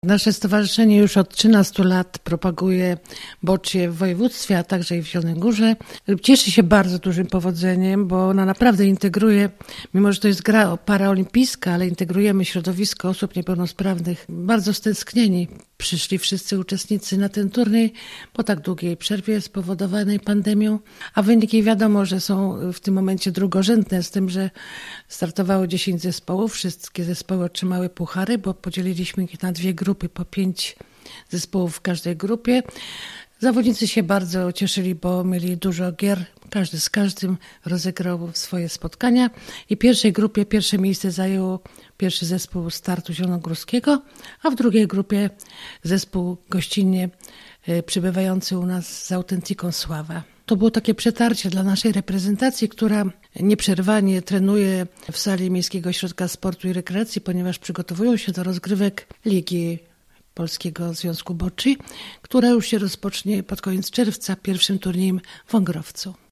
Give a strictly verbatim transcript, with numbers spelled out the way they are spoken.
Nasze stowarzyszenie już od trzynastu lat propaguje boccie w województwie, a także i w Zielonej Górze. Cieszy się bardzo dużym powodzeniem, bo ona naprawdę integruje, mimo że to jest gra paraolimpijska, ale integrujemy środowisko osób niepełnosprawnych. Bardzo stęsknieni przyszli wszyscy uczestnicy na ten turniej po tak długiej przerwie spowodowanej pandemią, a wyniki wiadomo, że są w tym momencie drugorzędne, z tym, że startowało dziesięć zespołów. Wszystkie zespoły otrzymały puchary, bo podzieliliśmy ich na dwie grupy, po pięć zespołów w każdej grupie. Zawodnicy się bardzo cieszyli, bo mieli dużo gier. Każdy z każdym rozegrał swoje spotkania. I w pierwszej grupie pierwsze miejsce zajął pierwszy zespół Startu Zielonogórskiego, a w drugiej grupie zespół gościnnie przybywający u nas z Autentiką Sława. To było takie przetarcie dla naszej reprezentacji, która nieprzerwanie trenuje w sali Miejskiego Ośrodka Sportu i Rekreacji, ponieważ przygotowują się do rozgrywek Ligi Polskiego Związku Bocci, która już się rozpocznie pod koniec czerwca pierwszym turniejem w Wągrowcu.